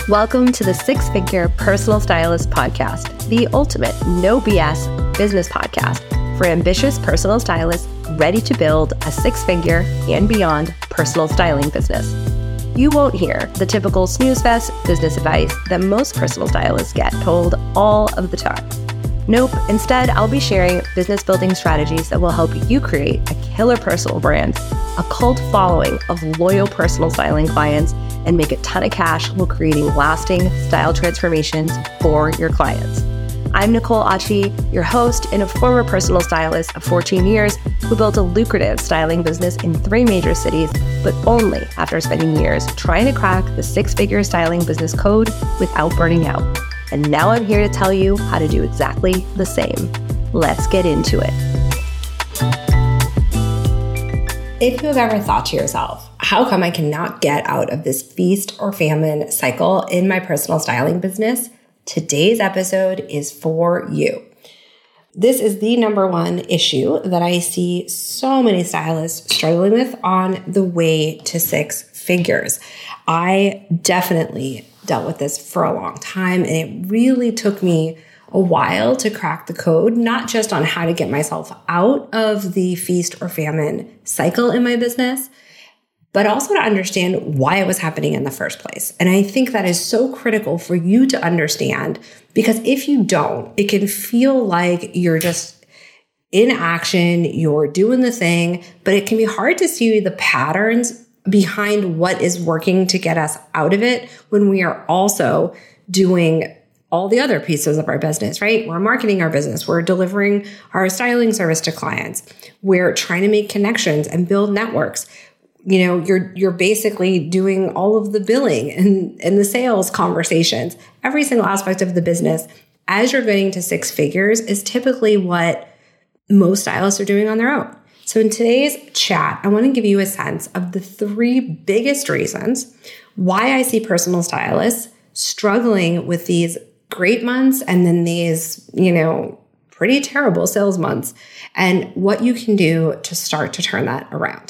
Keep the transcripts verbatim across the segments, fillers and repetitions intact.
Welcome to the Six Figure Personal Stylist Podcast, the ultimate no B S business podcast for ambitious personal stylists ready to build a six-figure and beyond personal styling business. You won't hear the typical snooze fest business advice that most personal stylists get told all of the time. Nope, instead, I'll be sharing business building strategies that will help you create a killer personal brand, a cult following of loyal personal styling clients, and make a ton of cash while creating lasting style transformations for your clients. I'm Nicole Achi, your host and a former personal stylist of fourteen years who built a lucrative styling business in three major cities, but only after spending years trying to crack the six-figure styling business code without burning out. And now I'm here to tell you how to do exactly the same. Let's get into it. If you have ever thought to yourself, how come I cannot get out of this feast or famine cycle in my personal styling business? Today's episode is for you. This is the number one issue that I see so many stylists struggling with on the way to six figures. I definitely dealt with this for a long time, and it really took me a while to crack the code, not just on how to get myself out of the feast or famine cycle in my business, but also to understand why it was happening in the first place. And I think that is so critical for you to understand, because if you don't, it can feel like you're just in action, you're doing the thing, but it can be hard to see the patterns behind what is working to get us out of it when we are also doing all the other pieces of our business, right? We're marketing our business. We're delivering our styling service to clients. We're trying to make connections and build networks. You know, you're you're basically doing all of the billing and, and the sales conversations. Every single aspect of the business as you're getting to six figures is typically what most stylists are doing on their own. So in today's chat, I want to give you a sense of the three biggest reasons why I see personal stylists struggling with these great months and then these, you know, pretty terrible sales months, and what you can do to start to turn that around.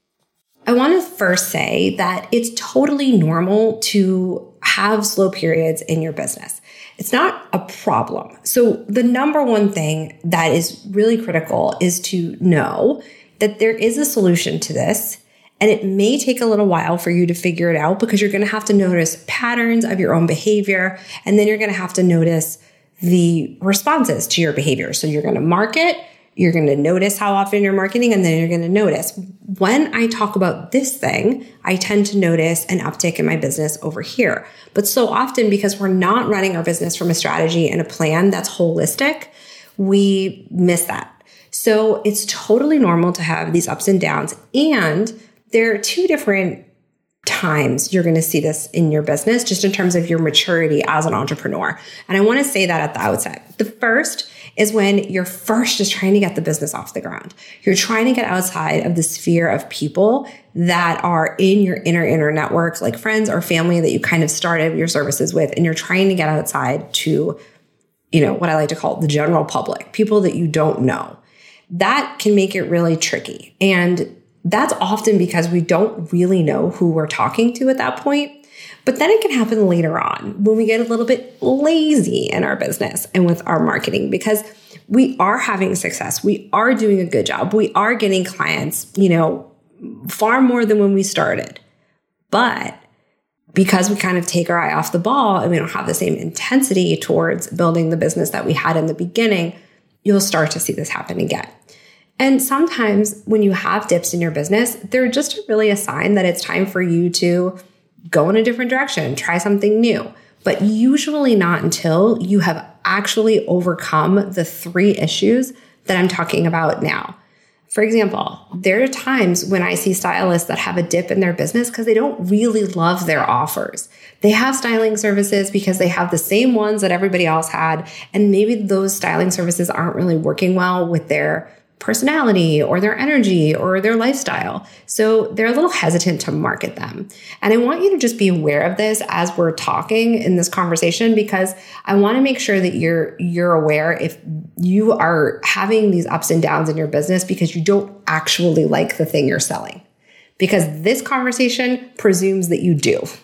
I want to first say that it's totally normal to have slow periods in your business. It's not a problem. So the number one thing that is really critical is to know that there is a solution to this, and it may take a little while for you to figure it out because you're going to have to notice patterns of your own behavior, and then you're going to have to notice the responses to your behavior. So you're going to market, you're going to notice how often you're marketing, and then you're going to notice when I talk about this thing, I tend to notice an uptick in my business over here. But so often, because we're not running our business from a strategy and a plan that's holistic, we miss that. So it's totally normal to have these ups and downs. And there are two different times you're going to see this in your business, just in terms of your maturity as an entrepreneur. And I want to say that at the outset. The first is when you're first just trying to get the business off the ground. You're trying to get outside of the sphere of people that are in your inner, inner network, like friends or family that you kind of started your services with. And you're trying to get outside to, you know, what I like to call the general public, people that you don't know. That can make it really tricky. And that's often because we don't really know who we're talking to at that point. But then it can happen later on when we get a little bit lazy in our business and with our marketing, because we are having success. We are doing a good job. We are getting clients, you know, far more than when we started. But because we kind of take our eye off the ball and we don't have the same intensity towards building the business that we had in the beginning, you'll start to see this happen again. And sometimes when you have dips in your business, they're just really a sign that it's time for you to go in a different direction, try something new, but usually not until you have actually overcome the three issues that I'm talking about now. For example, there are times when I see stylists that have a dip in their business because they don't really love their offers. They have styling services because they have the same ones that everybody else had, and maybe those styling services aren't really working well with their personality or their energy or their lifestyle. So they're a little hesitant to market them. And I want you to just be aware of this as we're talking in this conversation, because I want to make sure that you're you're aware if you are having these ups and downs in your business because you don't actually like the thing you're selling. Because this conversation presumes that you do.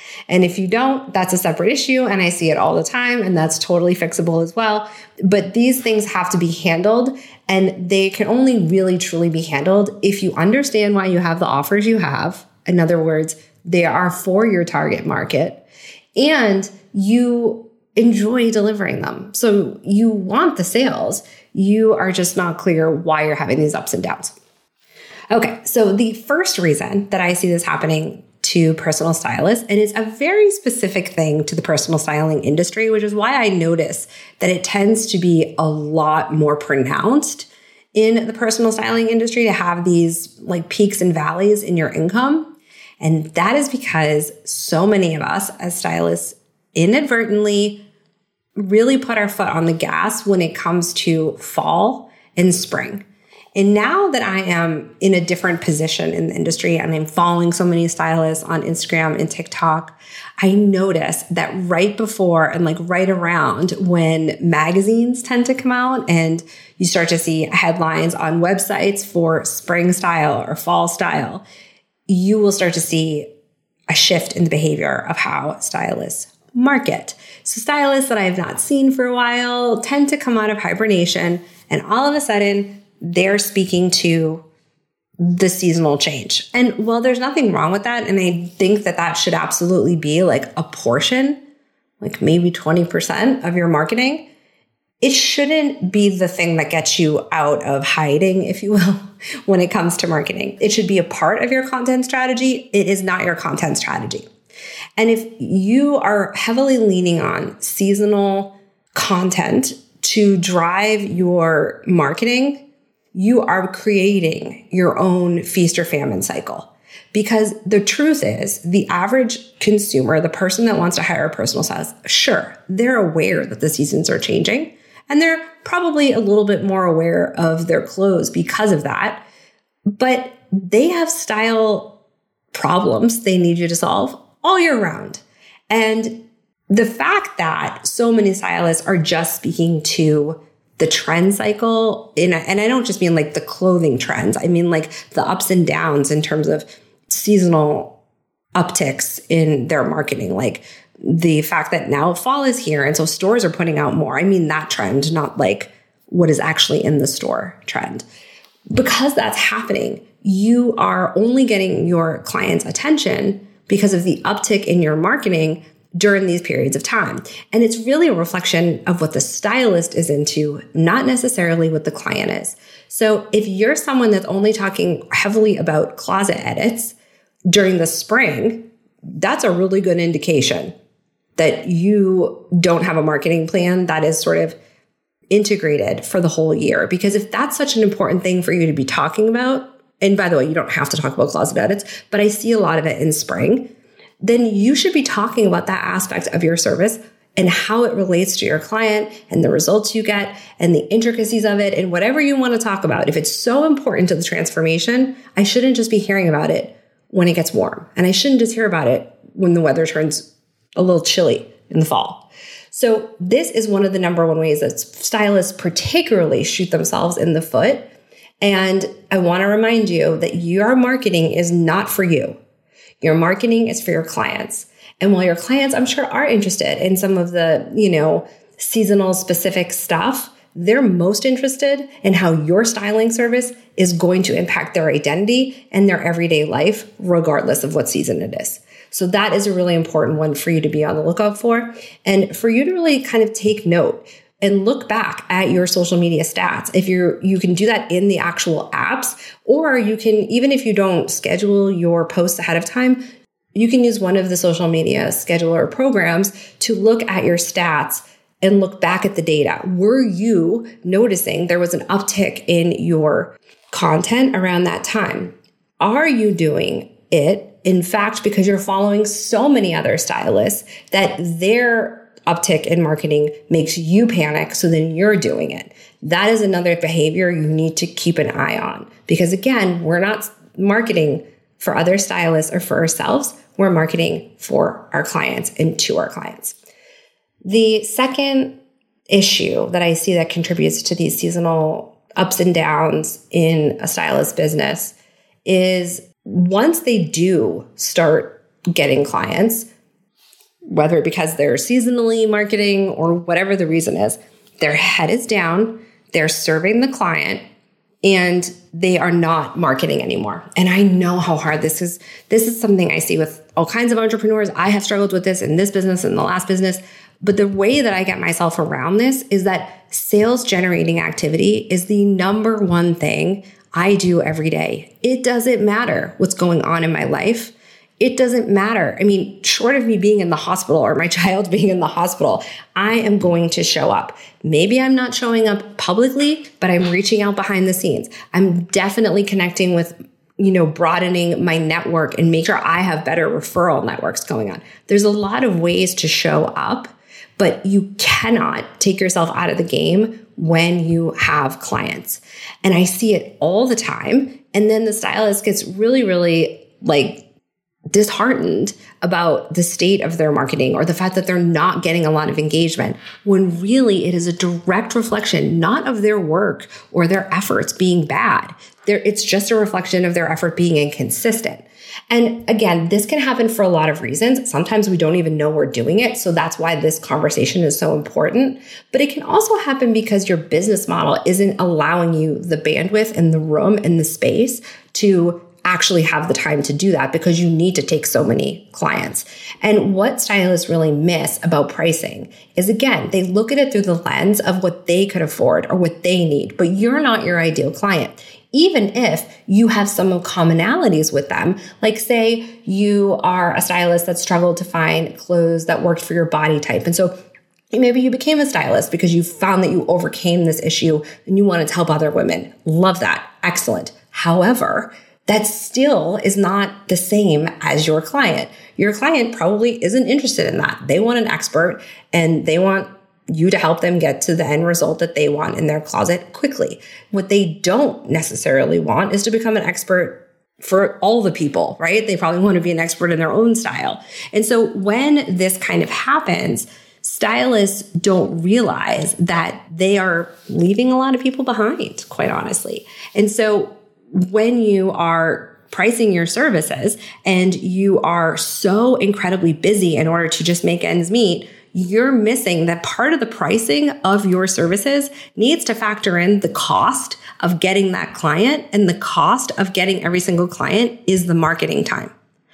And if you don't, that's a separate issue. And I see it all the time, and that's totally fixable as well. But these things have to be handled, and they can only really truly be handled if you understand why you have the offers you have. In other words, they are for your target market, and you enjoy delivering them. So you want the sales. You are just not clear why you're having these ups and downs. Okay, so the first reason that I see this happening to personal stylists, and it's a very specific thing to the personal styling industry, which is why I notice that it tends to be a lot more pronounced in the personal styling industry to have these like peaks and valleys in your income. And that is because so many of us as stylists inadvertently really put our foot on the gas when it comes to fall and spring. And now that I am in a different position in the industry and I'm following so many stylists on Instagram and TikTok, I notice that right before and like right around when magazines tend to come out and you start to see headlines on websites for spring style or fall style, you will start to see a shift in the behavior of how stylists market. So stylists that I have not seen for a while tend to come out of hibernation, and all of a sudden they're speaking to the seasonal change. And while there's nothing wrong with that, and I think that that should absolutely be like a portion, like maybe twenty percent of your marketing, it shouldn't be the thing that gets you out of hiding, if you will, when it comes to marketing. It should be a part of your content strategy. It is not your content strategy. And if you are heavily leaning on seasonal content to drive your marketing, you are creating your own feast or famine cycle. Because the truth is, the average consumer, the person that wants to hire a personal stylist, sure, they're aware that the seasons are changing, and they're probably a little bit more aware of their clothes because of that. But they have style problems they need you to solve all year round. And the fact that so many stylists are just speaking to the trend cycle, in a, and I don't just mean like the clothing trends, I mean like the ups and downs in terms of seasonal upticks in their marketing, like the fact that now fall is here and so stores are putting out more. I mean that trend, not like what is actually in the store trend. Because that's happening, you are only getting your clients' attention because of the uptick in your marketing during these periods of time. And it's really a reflection of what the stylist is into, not necessarily what the client is. So if you're someone that's only talking heavily about closet edits during the spring, that's a really good indication that you don't have a marketing plan that is sort of integrated for the whole year. Because if that's such an important thing for you to be talking about, and by the way, you don't have to talk about closet edits, but I see a lot of it in spring, then you should be talking about that aspect of your service and how it relates to your client and the results you get and the intricacies of it and whatever you want to talk about. If it's so important to the transformation, I shouldn't just be hearing about it when it gets warm. And I shouldn't just hear about it when the weather turns a little chilly in the fall. So this is one of the number one ways that stylists particularly shoot themselves in the foot. And I want to remind you that your marketing is not for you. Your marketing is for your clients. And while your clients, I'm sure, are interested in some of the, you know, seasonal specific stuff, they're most interested in how your styling service is going to impact their identity and their everyday life, regardless of what season it is. So that is a really important one for you to be on the lookout for, and for you to really kind of take note and look back at your social media stats. If you're, you can do that in the actual apps, or you can, even if you don't schedule your posts ahead of time, you can use one of the social media scheduler programs to look at your stats and look back at the data. Were you noticing there was an uptick in your content around that time? Are you doing it, in fact, because you're following so many other stylists that their uptick in marketing makes you panic, so then you're doing it? That is another behavior you need to keep an eye on. Because again, we're not marketing for other stylists or for ourselves. We're marketing for our clients and to our clients. The second issue that I see that contributes to these seasonal ups and downs in a stylist business is once they do start getting clients, whether because they're seasonally marketing or whatever the reason is, their head is down, they're serving the client, and they are not marketing anymore. And I know how hard this is. This is something I see with all kinds of entrepreneurs. I have struggled with this in this business and the last business. But the way that I get myself around this is that sales generating activity is the number one thing I do every day. It doesn't matter what's going on in my life. It doesn't matter. I mean, short of me being in the hospital or my child being in the hospital, I am going to show up. Maybe I'm not showing up publicly, but I'm reaching out behind the scenes. I'm definitely connecting with, you know, broadening my network and make sure I have better referral networks going on. There's a lot of ways to show up, but you cannot take yourself out of the game when you have clients. And I see it all the time. And then the stylist gets really, really like disheartened about the state of their marketing or the fact that they're not getting a lot of engagement, when really it is a direct reflection, not of their work or their efforts being bad. They're, it's just a reflection of their effort being inconsistent. And again, this can happen for a lot of reasons. Sometimes we don't even know we're doing it. So that's why this conversation is so important. But it can also happen because your business model isn't allowing you the bandwidth and the room and the space to actually have the time to do that because you need to take so many clients. And what stylists really miss about pricing is, again, they look at it through the lens of what they could afford or what they need, but you're not your ideal client. Even if you have some commonalities with them, like say you are a stylist that struggled to find clothes that worked for your body type. And so maybe you became a stylist because you found that you overcame this issue and you wanted to help other women. Love that. Excellent. However, that still is not the same as your client. Your client probably isn't interested in that. They want an expert and they want you to help them get to the end result that they want in their closet quickly. What they don't necessarily want is to become an expert for all the people, right? They probably want to be an expert in their own style. And so when this kind of happens, stylists don't realize that they are leaving a lot of people behind, quite honestly. And so when you are pricing your services and you are so incredibly busy in order to just make ends meet, you're missing that part of the pricing of your services needs to factor in the cost of getting that client, and the cost of getting every single client is the marketing time.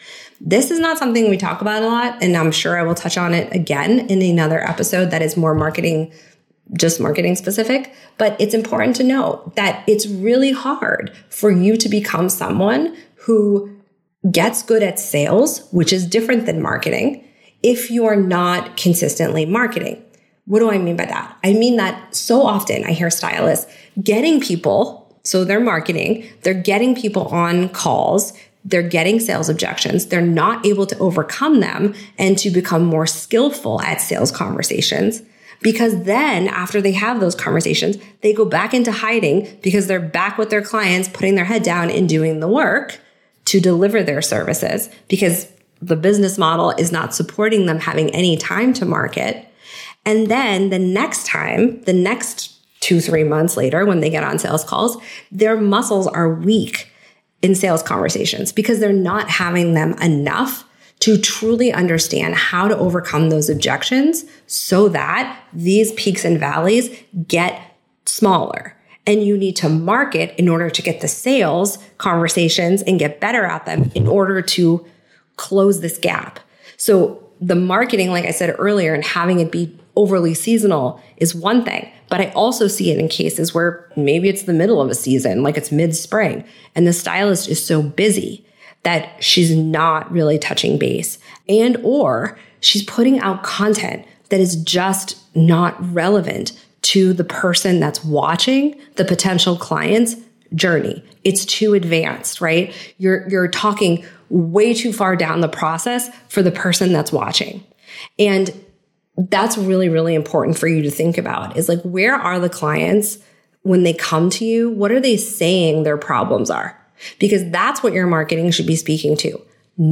This is not something we talk about a lot, and I'm sure I will touch on it again in another episode that is more marketing just marketing specific, but it's important to know that it's really hard for you to become someone who gets good at sales, which is different than marketing, if you are not consistently marketing. What do I mean by that? I mean that so often I hear stylists getting people, so they're marketing, they're getting people on calls, they're getting sales objections, they're not able to overcome them and to become more skillful at sales conversations. Because then after they have those conversations, they go back into hiding because they're back with their clients, putting their head down and doing the work to deliver their services because the business model is not supporting them having any time to market. And then the next time, the next two, three months later, when they get on sales calls, their muscles are weak in sales conversations because they're not having them enough to truly understand how to overcome those objections so that these peaks and valleys get smaller. And you need to market in order to get the sales conversations and get better at them in order to close this gap. So the marketing, like I said earlier, and having it be overly seasonal is one thing. But I also see it in cases where maybe it's the middle of a season, like it's mid-spring, and the stylist is so busy that she's not really touching base, and or she's putting out content that is just not relevant to the person that's watching the potential client's journey. It's too advanced, right? You're you're talking way too far down the process for the person that's watching. And that's really, really important for you to think about is like, where are the clients when they come to you? What are they saying their problems are? Because that's what your marketing should be speaking to,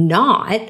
not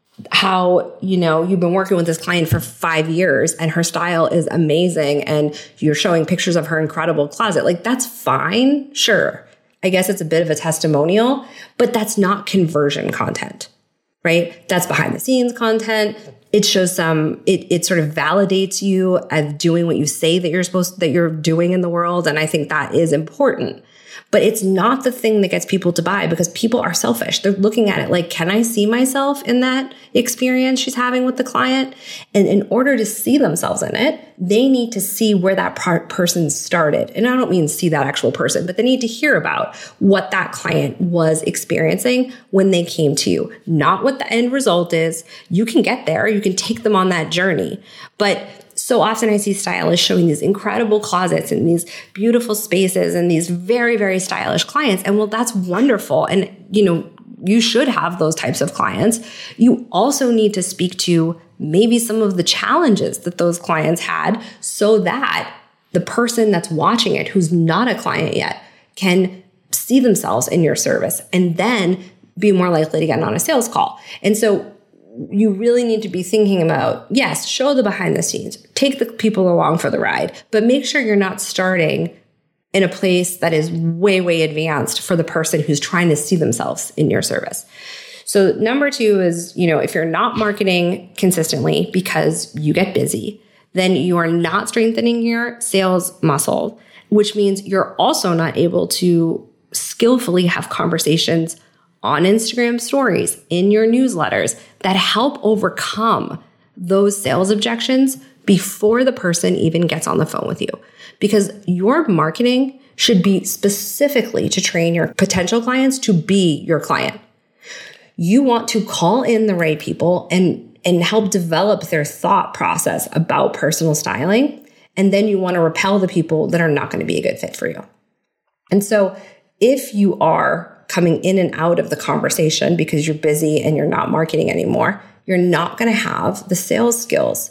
how, you know, you've been working with this client for five years and her style is amazing and you're showing pictures of her incredible closet. Like, that's fine. Sure. I guess it's a bit of a testimonial, but that's not conversion content, right? That's behind the scenes content. It shows some, it, it sort of validates you as doing what you say that you're supposed, that you're doing in the world. And I think that is important. But it's not the thing that gets people to buy because people are selfish. They're looking at it like, can I see myself in that experience she's having with the client? And in order to see themselves in it, they need to see where that par- person started. And I don't mean see that actual person, but they need to hear about what that client was experiencing when they came to you, not what the end result is. You can get there. You can take them on that journey. But so often I see stylists showing these incredible closets and these beautiful spaces and these very, very stylish clients. And well, that's wonderful. And, you know, you should have those types of clients. You also need to speak to maybe some of the challenges that those clients had so that the person that's watching it, who's not a client yet, can see themselves in your service and then be more likely to get on a sales call. And so you really need to be thinking about, yes, show the behind the scenes, take the people along for the ride, but make sure you're not starting in a place that is way, way advanced for the person who's trying to see themselves in your service. So number two is, you know, if you're not marketing consistently because you get busy, then you are not strengthening your sales muscle, which means you're also not able to skillfully have conversations on Instagram stories, in your newsletters that help overcome those sales objections before the person even gets on the phone with you. Because your marketing should be specifically to train your potential clients to be your client. You want to call in the right people and, and help develop their thought process about personal styling. And then you want to repel the people that are not going to be a good fit for you. And so if you are coming in and out of the conversation because you're busy and you're not marketing anymore, you're not going to have the sales skills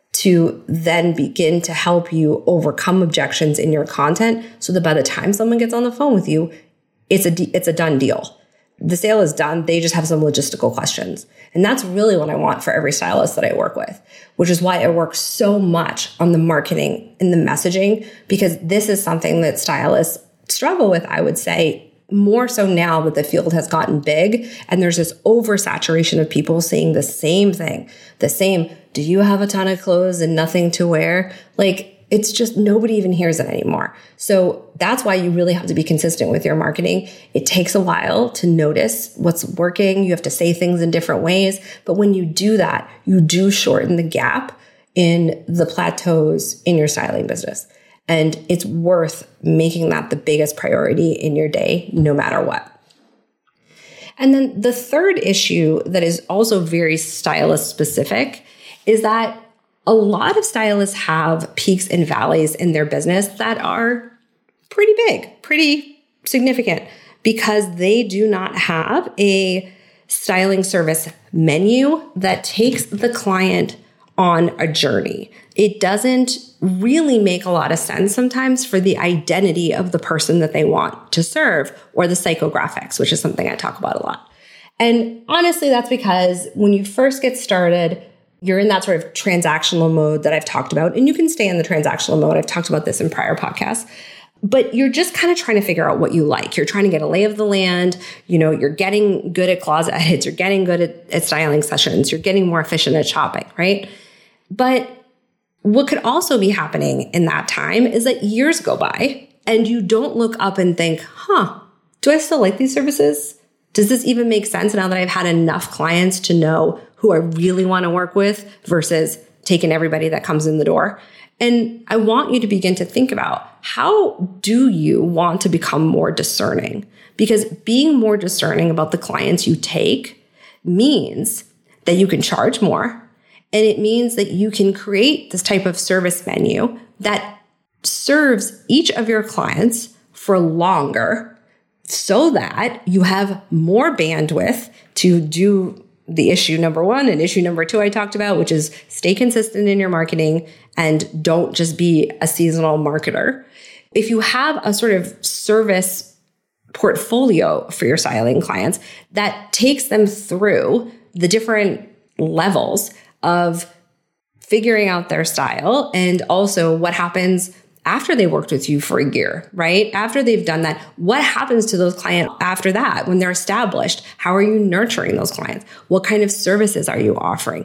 to then begin to help you overcome objections in your content so that by the time someone gets on the phone with you, it's a, it's a done deal. The sale is done. They just have some logistical questions. And that's really what I want for every stylist that I work with, which is why I work so much on the marketing and the messaging, because this is something that stylists struggle with, I would say, more so now that the field has gotten big and there's this oversaturation of people saying the same thing, the same, do you have a ton of clothes and nothing to wear? Like, it's just nobody even hears it anymore. So that's why you really have to be consistent with your marketing. It takes a while to notice what's working. You have to say things in different ways. But when you do that, you do shorten the gap in the plateaus in your styling business. And it's worth making that the biggest priority in your day, no matter what. And then the third issue that is also very stylist specific is that a lot of stylists have peaks and valleys in their business that are pretty big, pretty significant, because they do not have a styling service menu that takes the client on a journey. It doesn't really make a lot of sense sometimes for the identity of the person that they want to serve, or the psychographics, which is something I talk about a lot. And honestly, that's because when you first get started, you're in that sort of transactional mode that I've talked about, and you can stay in the transactional mode. I've talked about this in prior podcasts, but you're just kind of trying to figure out what you like. You're trying to get a lay of the land. You know, you're getting good at closet edits. You're getting good at, at styling sessions. You're getting more efficient at shopping, right? But what could also be happening in that time is that years go by and you don't look up and think, huh, do I still like these services? Does this even make sense now that I've had enough clients to know who I really want to work with versus taking everybody that comes in the door? And I want you to begin to think about, how do you want to become more discerning? Because being more discerning about the clients you take means that you can charge more. And it means that you can create this type of service menu that serves each of your clients for longer so that you have more bandwidth to do the issue number one and issue number two I talked about, which is stay consistent in your marketing and don't just be a seasonal marketer. If you have a sort of service portfolio for your styling clients that takes them through the different levels of figuring out their style, and also what happens after they worked with you for a year, right? After they've done that, what happens to those clients after that when they're established? How are you nurturing those clients? What kind of services are you offering?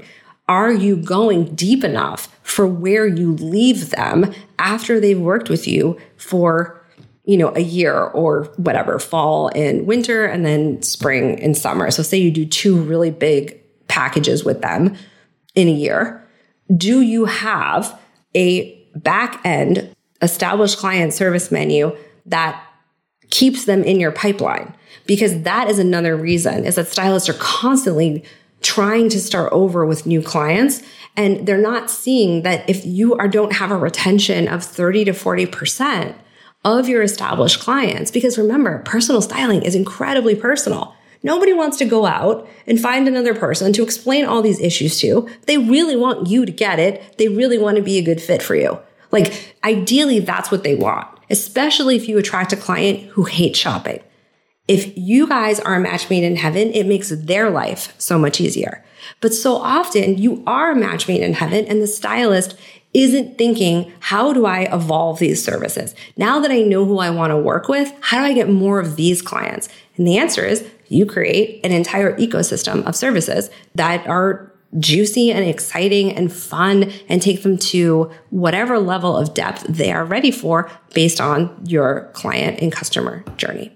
are you going deep enough for where you leave them after they've worked with you for, you know, a year or whatever, fall and winter, and then spring and summer. So say you do two really big packages with them in a year. Do you have a back end established client service menu that keeps them in your pipeline? Because that is another reason, is that stylists are constantly trying to start over with new clients, and they're not seeing that if you are don't have a retention of thirty to forty percent of your established clients, because remember, personal styling is incredibly personal. Nobody wants to go out and find another person to explain all these issues to. They really want you to get it. They really want to be a good fit for you. Like, ideally, that's what they want, especially if you attract a client who hates shopping. If you guys are a match made in heaven, it makes their life so much easier. But so often you are a match made in heaven and the stylist isn't thinking, how do I evolve these services? Now that I know who I want to work with, how do I get more of these clients? And the answer is you create an entire ecosystem of services that are juicy and exciting and fun and take them to whatever level of depth they are ready for based on your client and customer journey.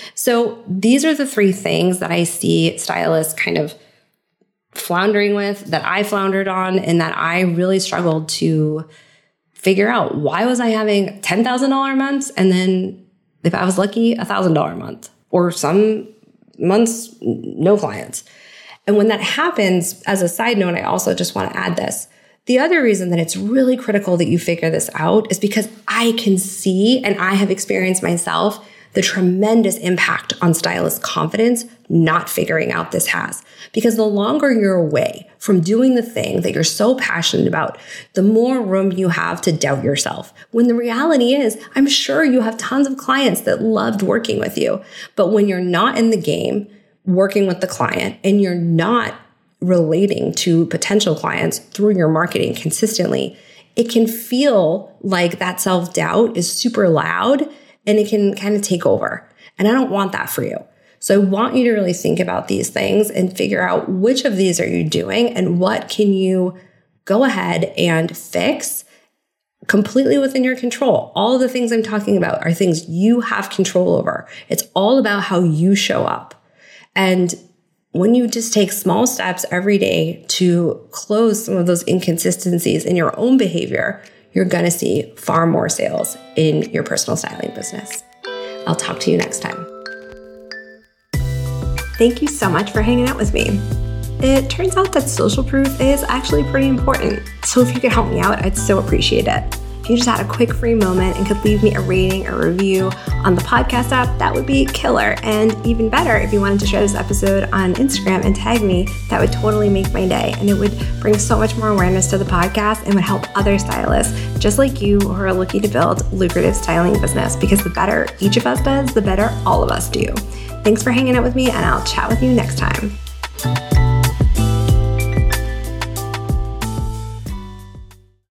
So these are the three things that I see stylists kind of floundering with, that I floundered on, and that I really struggled to figure out. Why was I having ten thousand dollars months? And then if I was lucky, one thousand dollars a month, or some months, no clients. And when that happens, as a side note, I also just want to add this. The other reason that it's really critical that you figure this out is because I can see, and I have experienced myself, the tremendous impact on stylist confidence not figuring out this has. Because the longer you're away from doing the thing that you're so passionate about, the more room you have to doubt yourself. When the reality is, I'm sure you have tons of clients that loved working with you. But when you're not in the game working with the client and you're not relating to potential clients through your marketing consistently, it can feel like that self-doubt is super loud and it can kind of take over. And I don't want that for you. So I want you to really think about these things and figure out which of these are you doing and what can you go ahead and fix completely within your control. All of the things I'm talking about are things you have control over. It's all about how you show up. And when you just take small steps every day to close some of those inconsistencies in your own behavior, you're going to see far more sales in your personal styling business. I'll talk to you next time. Thank you so much for hanging out with me. It turns out that social proof is actually pretty important. So if you could help me out, I'd so appreciate it. If you just had a quick free moment and could leave me a rating or review on the podcast app, that would be killer. And even better, if you wanted to share this episode on Instagram and tag me, that would totally make my day. And it would bring so much more awareness to the podcast and would help other stylists just like you who are looking to build lucrative styling business, because the better each of us does, the better all of us do. Thanks for hanging out with me, and I'll chat with you next time.